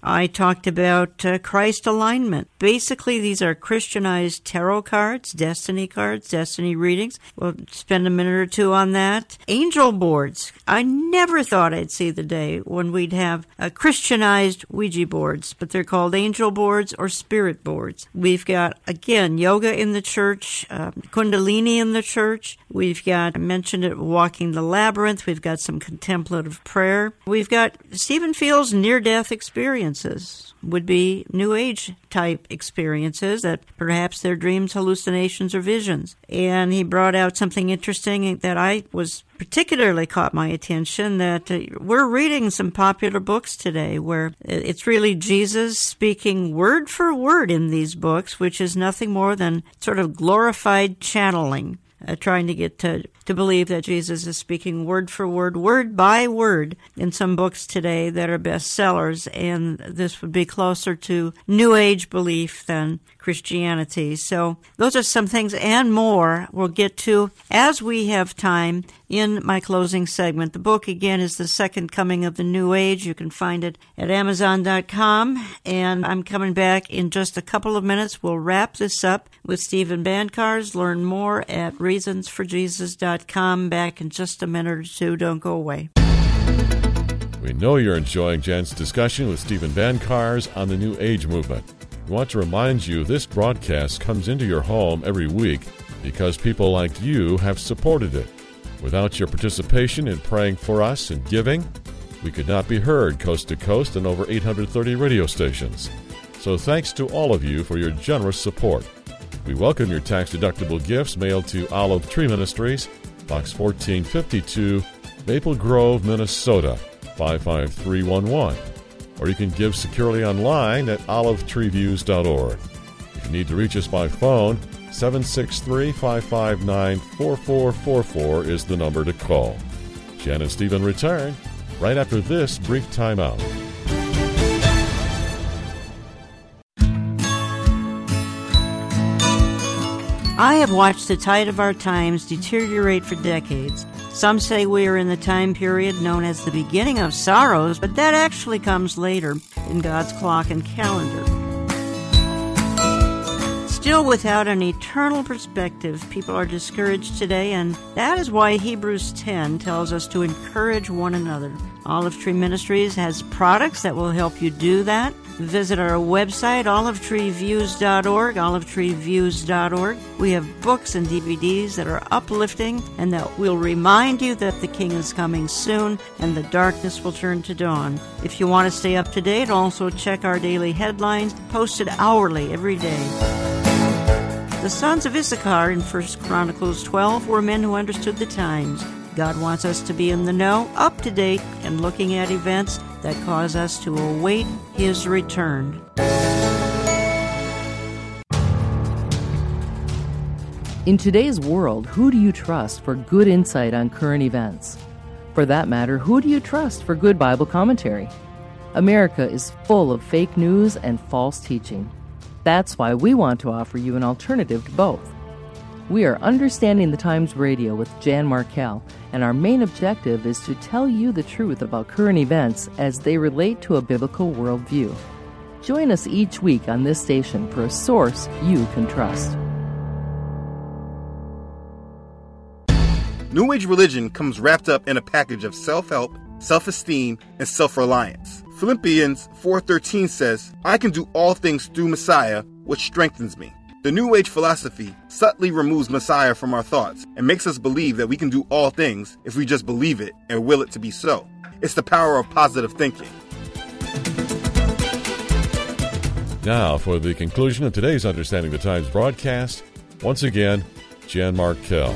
F: I talked about uh, Christ alignment. Basically, these are Christianized tarot cards, destiny cards, destiny readings. We'll spend a minute or two on that. Angel boards. I never thought I'd see the day when we'd have uh, Christianized Ouija boards, but they're called angel boards or spirit boards. We've got, again, yoga in the church, uh, Kundalini in the church. We've got, I mentioned it, walking the labyrinth. We've got some contemplative prayer. We've got Stephen Fields' near-death experiences, would be New Age type experiences that perhaps they're dreams, hallucinations, or visions. And he brought out something interesting that I was particularly caught my attention, that uh, we're reading some popular books today where it's really Jesus speaking word for word in these books, which is nothing more than sort of glorified channeling. Uh, trying to get to, to believe that Jesus is speaking word for word, word by word in some books today that are bestsellers, and this would be closer to New Age belief than Christianity. So those are some things and more we'll get to as we have time in my closing segment. The book, again, is The Second Coming of the New Age. You can find it at amazon dot com, and I'm coming back in just a couple of minutes. We'll wrap this up with Stephen Bancars. Learn more at reasons for jesus dot com. Back in just a minute or two. Don't go away.
A: We know you're enjoying Jan's discussion with Stephen Bancars on the New Age movement. We want to remind you this broadcast comes into your home every week because people like you have supported it. Without your participation in praying for us and giving, we could not be heard coast to coast on over eight hundred thirty radio stations. So thanks to all of you for your generous support. We welcome your tax-deductible gifts mailed to Olive Tree Ministries, Box fourteen fifty-two, Maple Grove, Minnesota, five five three one one. Or you can give securely online at olive tree views dot org. If you need to reach us by phone, seven six three, five five nine, four four four four is the number to call. Jan and Stephen return right after this brief timeout.
F: I have watched the tide of our times deteriorate for decades. Some say we are in the time period known as the beginning of sorrows, but that actually comes later in God's clock and calendar. Still, without an eternal perspective, people are discouraged today, and that is why Hebrews ten tells us to encourage one another. Olive Tree Ministries has products that will help you do that. Visit our website, olive tree views dot org, olive tree views dot org. We have books and D V Ds that are uplifting and that will remind you that the King is coming soon and the darkness will turn to dawn. If you want to stay up to date, also check our daily headlines, posted hourly every day. The sons of Issachar in First Chronicles twelve were men who understood the times. God wants us to be in the know, up to date, and looking at events that cause us to await His return.
J: In today's world, who do you trust for good insight on current events? For that matter, who do you trust for good Bible commentary? America is full of fake news and false teaching. That's why we want to offer you an alternative to both. We are Understanding the Times Radio with Jan Markell, and our main objective is to tell you the truth about current events as they relate to a biblical worldview. Join us each week on this station for a source you can trust.
D: New Age religion comes wrapped up in a package of self-help, self-esteem, and self-reliance. Philippians four thirteen says, I can do all things through Messiah, which strengthens me. The New Age philosophy subtly removes Messiah from our thoughts and makes us believe that we can do all things if we just believe it and will it to be so. It's the power of positive thinking.
A: Now, for the conclusion of today's Understanding the Times broadcast, once again, Jan Markell.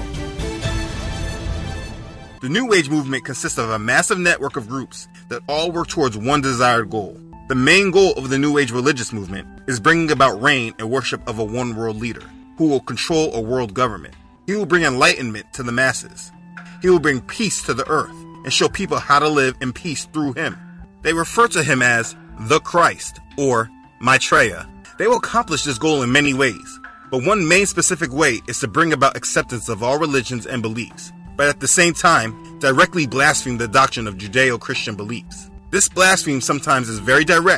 D: The New Age movement consists of a massive network of groups that all work towards one desired goal. The main goal of the New Age religious movement is bringing about reign and worship of a one world leader who will control a world government. He will bring enlightenment to the masses. He will bring peace to the earth and show people how to live in peace through him. They refer to him as the Christ or Maitreya. They will accomplish this goal in many ways, but one main specific way is to bring about acceptance of all religions and beliefs, but at the same time directly blaspheme the doctrine of Judeo-Christian beliefs. This blaspheme sometimes is very direct,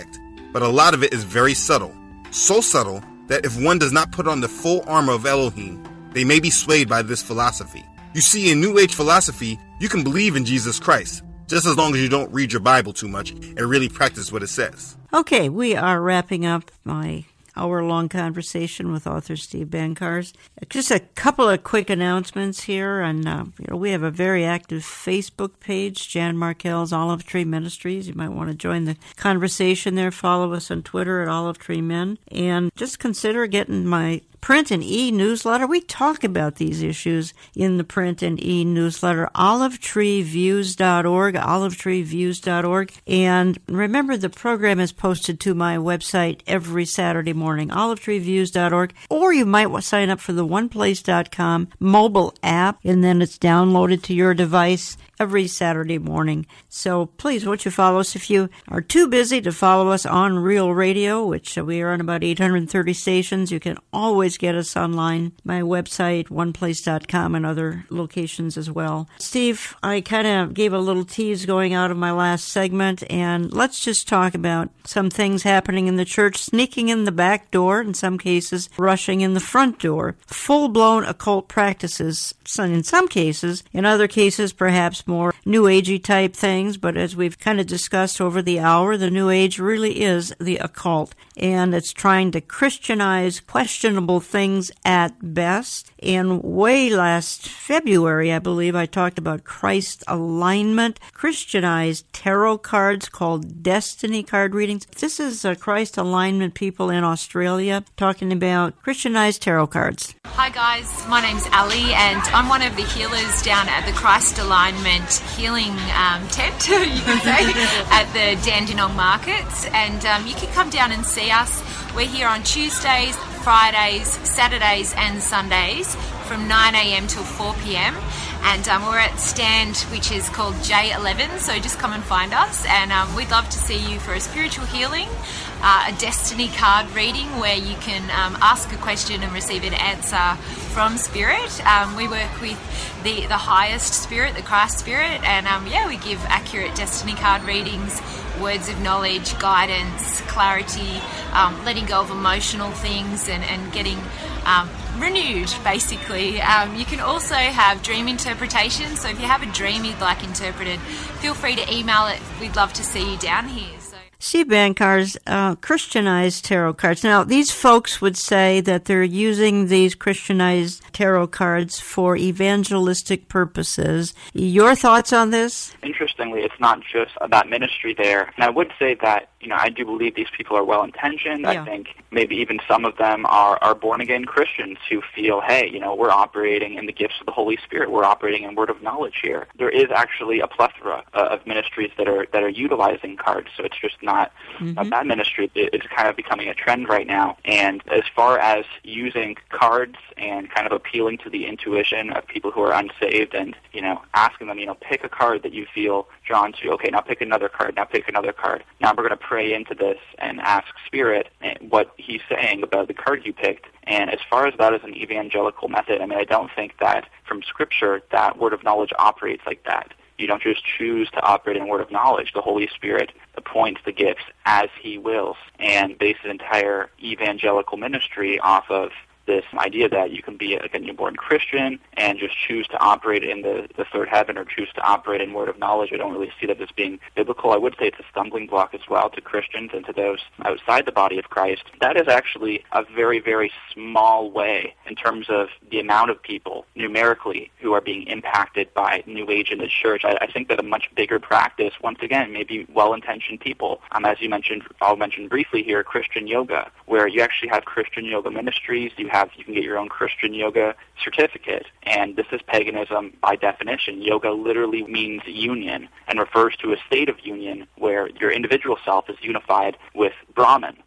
D: but a lot of it is very subtle. So subtle that if one does not put on the full armor of Elohim, they may be swayed by this philosophy. You see, in New Age philosophy, you can believe in Jesus Christ, just as long as you don't read your Bible too much and really practice what it says.
F: Okay, we are wrapping up my hour-long conversation with author Steve Bancarz. Just a couple of quick announcements here, and uh, you know, we have a very active Facebook page, Jan Markell's Olive Tree Ministries. You might want to join the conversation there. Follow us on Twitter at Olive Tree Men, and just consider getting my print and e-newsletter. We talk about these issues in the print and e-newsletter, olive tree views dot org, olive tree views dot org. And remember, the program is posted to my website every Saturday morning, olive tree views dot org. Or you might sign up for the one place dot com mobile app, and then it's downloaded to your device every Saturday morning. So please, won't you follow us? If you are too busy to follow us on Real Radio, which we are on about eight hundred thirty stations, you can always get us online. My website, one place dot com, and other locations as well. Steve, I kind of gave a little tease going out of my last segment, and let's just talk about some things happening in the church, sneaking in the back door, in some cases, rushing in the front door. Full-blown occult practices, in some cases. In other cases, perhaps more New Agey type things, but as we've kind of discussed over the hour, the New Age really is the occult, and it's trying to Christianize questionable things at best. And way last February, I believe, I talked about Christ alignment, Christianized tarot cards called destiny card readings. This is uh, Christ alignment people in Australia talking about Christianized tarot cards.
K: Hi guys, my name's Ali, and I'm one of the healers down at the Christ Alignment Healing um, tent, you can say, at the Dandenong Markets. And um, you can come down and see us. We're here on Tuesdays, Fridays, Saturdays and Sundays from nine a.m. till four p.m. And um, we're at stand which is called J eleven, so just come and find us. And um, we'd love to see you for a spiritual healing, uh, a destiny card reading where you can um, ask a question and receive an answer from Spirit. Um, we work with the, the highest Spirit, the Christ Spirit, and um, yeah, we give accurate destiny card readings, words of knowledge, guidance, clarity, um, letting go of emotional things and, and getting um, renewed, basically. Um, you can also have dream interpretation, so if you have a dream you'd like interpreted, feel free to email it. We'd love to see you down here. So.
F: Steve Bancarz, uh, Christianized tarot cards. Now, these folks would say that they're using these Christianized tarot cards for evangelistic purposes. Your thoughts on this?
E: Interestingly, it's not just about ministry there. And I would say that, you know, I do believe these people are well-intentioned. Yeah. I think maybe even some of them are, are born-again Christians who feel, hey, you know, we're operating in the gifts of the Holy Spirit. We're operating in word of knowledge here. There is actually a plethora uh, of ministries that are that are utilizing cards, so it's just not mm-hmm. a bad ministry. It, it's kind of becoming a trend right now. And as far as using cards and kind of appealing to the intuition of people who are unsaved and, you know, asking them, you know, pick a card that you feel drawn to. Okay, now pick another card. Now pick another card. Now we're going to pray into this and ask Spirit what he's saying about the card you picked. And as far as that is an evangelical method, I mean, I don't think that from Scripture that word of knowledge operates like that. You don't just choose to operate in word of knowledge. The Holy Spirit appoints the gifts as he wills and bases entire evangelical ministry off of this idea that you can be like a newborn Christian and just choose to operate in the, the third heaven or choose to operate in word of knowledge. I don't really see that as being biblical. I would say it's a stumbling block as well to Christians and to those outside the body of Christ. That is actually a very, very small way in terms of the amount of people numerically who are being impacted by New Age in the church. I, I think that a much bigger practice, once again, maybe well-intentioned people, um, as you mentioned, I'll mention briefly here, Christian yoga, where you actually have Christian yoga ministries. You have You can get your own Christian yoga certificate, and this is paganism by definition. Yoga literally means union and refers to a state of union where your individual self is unified with Brahman, with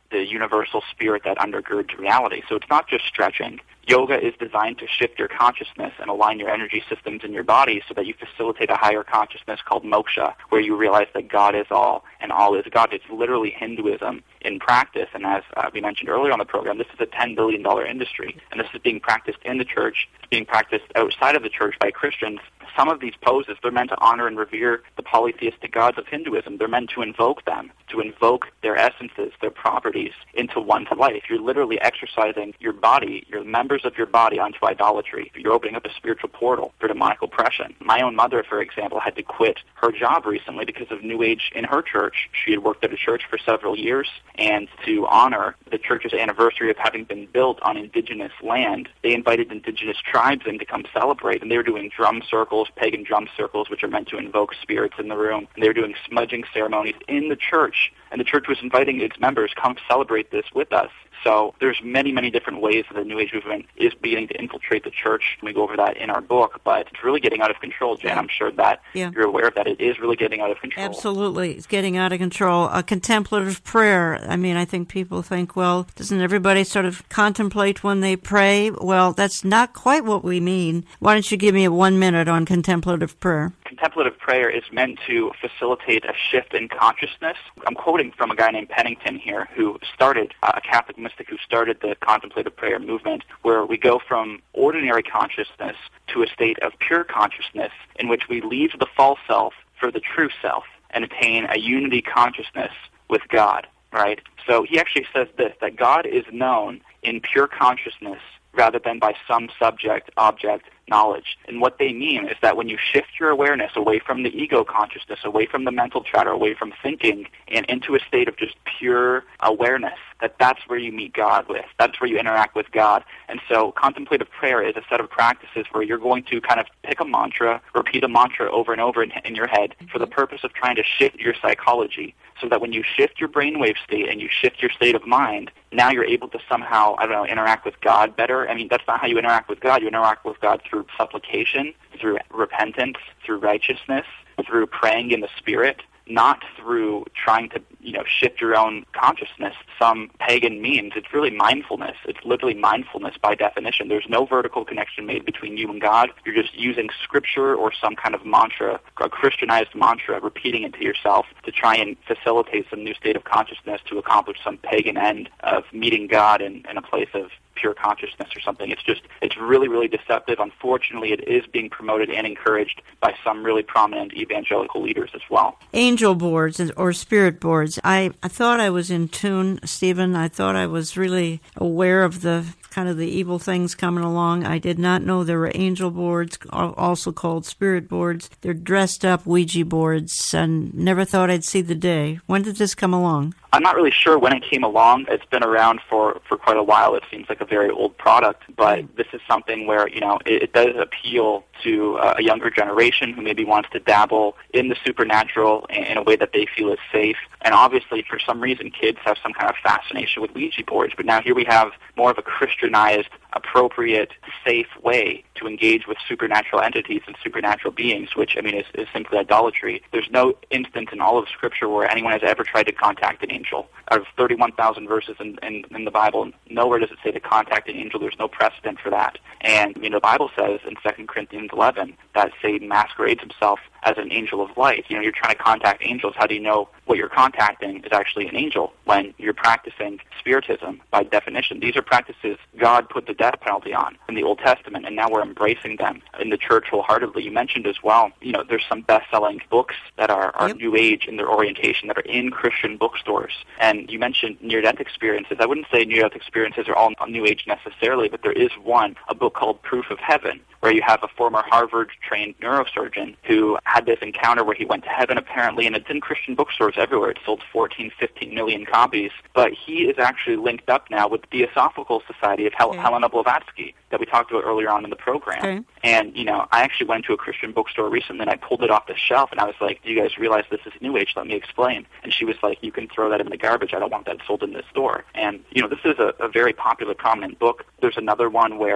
E: the universal spirit that undergirds reality. So it's not just stretching. Yoga is designed to shift your consciousness and align your energy systems in your body so that you facilitate a higher consciousness called moksha, where you realize that God is all and all is God. It's literally Hinduism in practice, and as uh, we mentioned earlier on the program, this is a ten billion dollars industry, and this is being practiced in the church, it's being practiced outside of the church by Christians. Some of these poses, they're meant to honor and revere the polytheistic gods of Hinduism. They're meant to invoke them, to invoke their essences, their properties into one's life. You're literally exercising your body, your members of your body onto idolatry. You're opening up a spiritual portal for demonic oppression. My own mother, for example, had to quit her job recently because of New Age in her church. She had worked at a church for several years, and to honor the church's anniversary of having been built on indigenous land, they invited indigenous tribes in to come celebrate, and they were doing drum circles, pagan drum circles, which are meant to invoke spirits in the room. And they were doing smudging ceremonies in the church, and the church was inviting its members, come celebrate this with us. So there's many, many different ways that the New Age movement is beginning to infiltrate the church. We go over that in our book, but it's really getting out of control, Jen. I'm sure that yeah. you're aware of that. It is really getting out of control.
F: Absolutely. It's getting out of control. A contemplative prayer. I mean, I think people think, well, doesn't everybody sort of contemplate when they pray? Well, that's not quite what we mean. Why don't you give me a one minute on contemplative prayer?
E: Contemplative prayer is meant to facilitate a shift in consciousness. I'm quoting from a guy named Pennington here who started, uh, a Catholic mystic who started the contemplative prayer movement, where we go from ordinary consciousness to a state of pure consciousness in which we leave the false self for the true self and attain a unity consciousness with God, right? So he actually says this, that God is known in pure consciousness rather than by some subject, object, knowledge. And what they mean is that when you shift your awareness away from the ego consciousness, away from the mental chatter, away from thinking, and into a state of just pure awareness, that that's where you meet God with. That's where you interact with God. And so contemplative prayer is a set of practices where you're going to kind of pick a mantra, repeat a mantra over and over in, in your head for the purpose of trying to shift your psychology, so that when you shift your brainwave state and you shift your state of mind, now you're able to somehow, I don't know, interact with God better. I mean, that's not how you interact with God. You interact with God through supplication, through repentance, through righteousness, through praying in the Spirit, not through trying to, you know, shift your own consciousness some pagan means. It's really mindfulness. It's literally mindfulness by definition. There's no vertical connection made between you and God. You're just using scripture or some kind of mantra, a Christianized mantra, repeating it to yourself to try and facilitate some new state of consciousness to accomplish some pagan end of meeting God in, in a place of pure consciousness or something. It's just, it's really, really deceptive. Unfortunately, it is being promoted and encouraged by some really prominent evangelical leaders as well.
F: Angel boards or spirit boards. I, I thought I was in tune, Stephen. I thought I was really aware of the kind of the evil things coming along. I did not know there were angel boards, also called spirit boards. They're dressed up Ouija boards, and never thought I'd see the day. When did this come along?
E: I'm not really sure when it came along. It's been around for, for quite a while. It seems like a very old product, but this is something where, you know, it, it does appeal to uh, a younger generation who maybe wants to dabble in the supernatural in, in a way that they feel is safe. And obviously, for some reason, kids have some kind of fascination with Ouija boards, but now here we have more of a Christianized, appropriate, safe way to engage with supernatural entities and supernatural beings, which, I mean, is, is simply idolatry. There's no instance in all of Scripture where anyone has ever tried to contact an angel. Out of thirty-one thousand verses in, in, in the Bible, nowhere does it say to contact an angel. There's no precedent for that. And, you know, the Bible says in Second Corinthians eleven that Satan masquerades himself as an angel of light. You know, you're trying to contact angels. How do you know what you're contacting is actually an angel when you're practicing spiritism by definition? These are practices God put the death penalty on in the Old Testament, and now we're embracing them in the church wholeheartedly. You mentioned as well, you know, there's some best-selling books that are, are yep. New Age in their orientation that are in Christian bookstores. And you mentioned near-death experiences. I wouldn't say near-death experiences are all New Age necessarily, but there is one, a book called Proof of Heaven, where you have a former Harvard-trained neurosurgeon who had this encounter where he went to heaven, apparently, and it's in Christian bookstores everywhere. It sold fourteen, fifteen million copies. But he is actually linked up now with the Theosophical Society of Hel- okay. Helena Blavatsky that we talked about earlier on in the program. Okay. And, you know, I actually went to a Christian bookstore recently, and I pulled it off the shelf, and I was like, do you guys realize this is New Age? Let me explain. And she was like, you can throw that in the garbage. I don't want that sold in this store. And, you know, this is a, a very popular, prominent book. There's another one where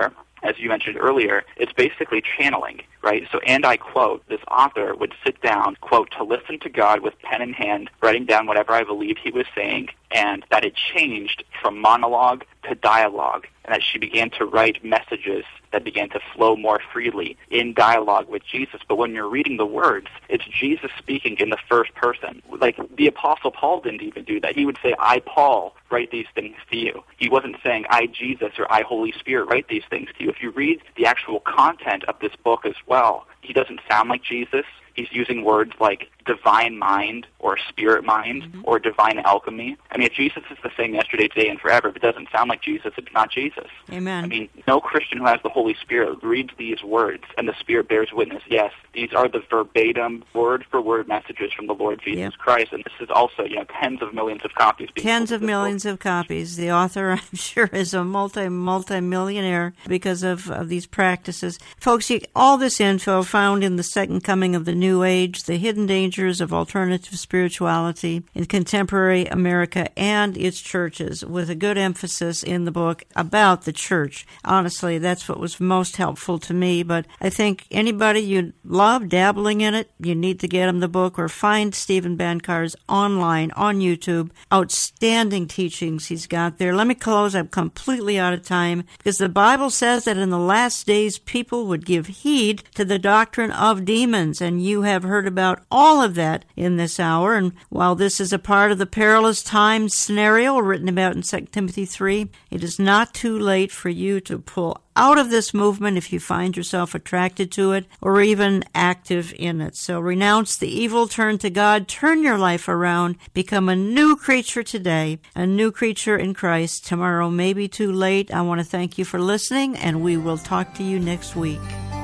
E: as you mentioned earlier, it's basically channeling, right? So, and I quote, this author would sit down, quote, to listen to God with pen in hand, writing down whatever I believed he was saying, and that it changed from monologue to dialogue, and that she began to write messages that began to flow more freely in dialogue with Jesus. But when you're reading the words, it's Jesus speaking in the first person. Like the Apostle Paul didn't even do that. He would say, I, Paul, write these things to you. He wasn't saying, I, Jesus, or I, Holy Spirit, write these things to you. If you read the actual content of this book as well, he doesn't sound like Jesus. He's using words like divine mind or spirit mind mm-hmm. or divine alchemy. I mean, if Jesus is the same yesterday, today, and forever, if it doesn't sound like Jesus, it's not Jesus.
F: Amen.
E: I mean, no Christian who has the Holy Spirit reads these words, and the Spirit bears witness. Yes, these are the verbatim, word-for-word messages from the Lord Jesus yep. Christ, and this is also, you know, tens of millions of copies. Being
F: tens of millions book. of copies. The author, I'm sure, is a multi, multi-millionaire because of, of these practices. Folks, you, all this info found in The Second Coming of the New Age, The Hidden Dangers of Alternative Spirituality in Contemporary America and its Churches, with a good emphasis in the book about the church. Honestly, that's what was most helpful to me, but I think anybody you love dabbling in it, you need to get them the book or find Stephen Bancar's online on YouTube. Outstanding teachings he's got there. Let me close. I'm completely out of time because the Bible says that in the last days people would give heed to the doctrine of demons, and you have heard about all of that in this hour. And while this is a part of the perilous times scenario written about in Second Timothy three, it is not too late for you to pull out of this movement if you find yourself attracted to it or even active in it. So renounce the evil, turn to God, turn your life around, become a new creature today, a new creature in Christ. Tomorrow may be too late. I want to thank you for listening, and we will talk to you next week.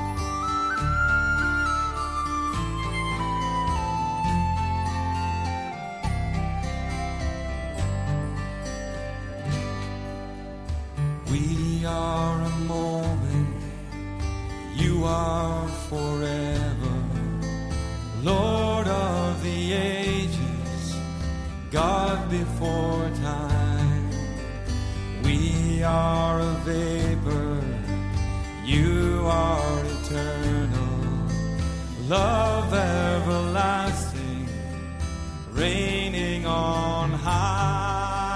L: We are a moment, you are forever, Lord of the ages, God before time. We are a vapor, you are eternal, love everlasting, reigning on high.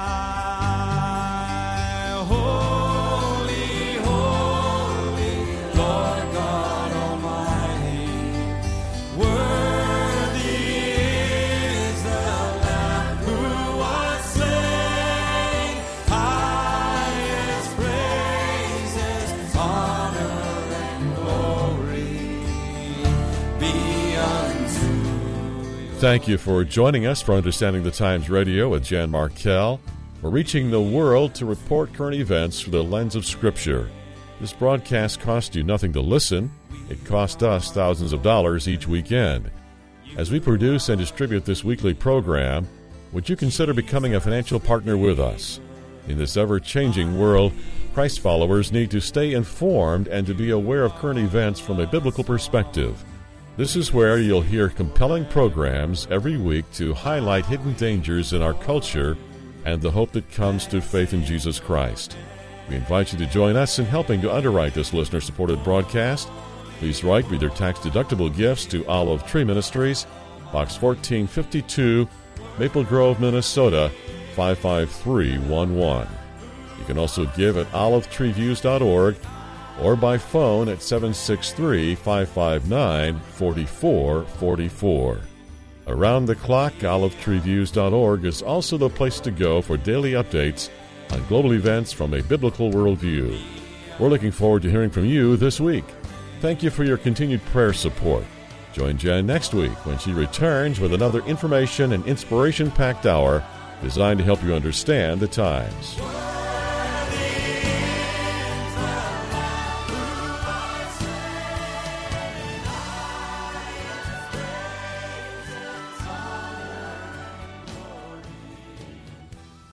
A: Thank you for joining us for Understanding the Times Radio with Jan Markell. We're reaching the world to report current events through the lens of Scripture. This broadcast costs you nothing to listen. It costs us thousands of dollars each weekend. As we produce and distribute this weekly program, would you consider becoming a financial partner with us? In this ever-changing world, Christ followers need to stay informed and to be aware of current events from a biblical perspective. This is where you'll hear compelling programs every week to highlight hidden dangers in our culture and the hope that comes through faith in Jesus Christ. We invite you to join us in helping to underwrite this listener-supported broadcast. Please write with your tax-deductible gifts to Olive Tree Ministries, Box fourteen fifty-two, Maple Grove, Minnesota, five five three one one. You can also give at olive tree views dot org or by phone at seven six three, five five nine, four four four four. Around the clock, olive tree views dot org is also the place to go for daily updates on global events from a biblical worldview. We're looking forward to hearing from you this week. Thank you for your continued prayer support. Join Jen next week when she returns with another information and inspiration-packed hour designed to help you understand the times.